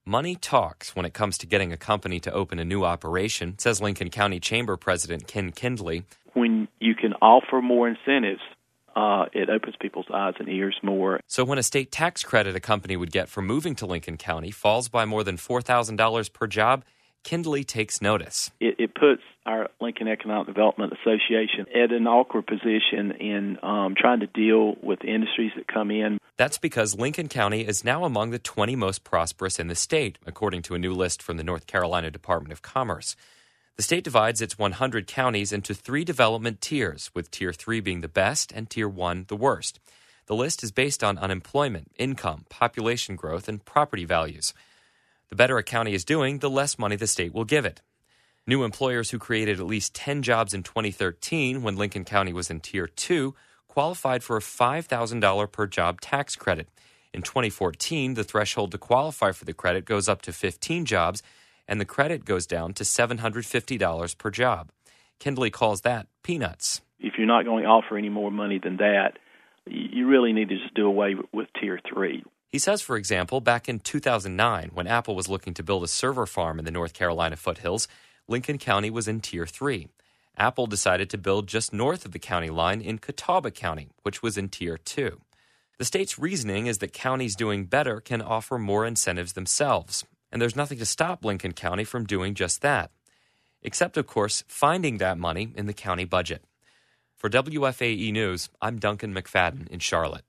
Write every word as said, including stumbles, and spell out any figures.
Money talks when it comes to getting a company to open a new operation, says Lincoln County Chamber President Ken Kindley. When you can offer more incentives, uh, it opens people's eyes and ears more. So when a state tax credit a company would get for moving to Lincoln County falls by more than four thousand dollars per job, Kindley takes notice. It, it puts our Lincoln Economic Development Association at an awkward position in um, trying to deal with industries that come in. That's because Lincoln County is now among the twenty most prosperous in the state, according to a new list from the North Carolina Department of Commerce. The state divides its one hundred counties into three development tiers, with Tier three being the best and Tier one the worst. The list is based on unemployment, income, population growth, and property values. The better a county is doing, the less money the state will give it. New employers who created at least ten jobs in twenty thirteen, when Lincoln County was in Tier two, qualified for a five thousand dollars per job tax credit. In twenty fourteen, the threshold to qualify for the credit goes up to fifteen jobs, and the credit goes down to seven hundred fifty dollars per job. Kindley calls that peanuts. If you're not going to offer any more money than that, you really need to just do away with Tier three. He says, for example, back in two thousand nine, when Apple was looking to build a server farm in the North Carolina foothills, Lincoln County was in Tier three. Apple decided to build just north of the county line in Catawba County, which was in Tier two. The state's reasoning is that counties doing better can offer more incentives themselves, and there's nothing to stop Lincoln County from doing just that. Except, of course, finding that money in the county budget. For W F A E News, I'm Duncan McFadden in Charlotte.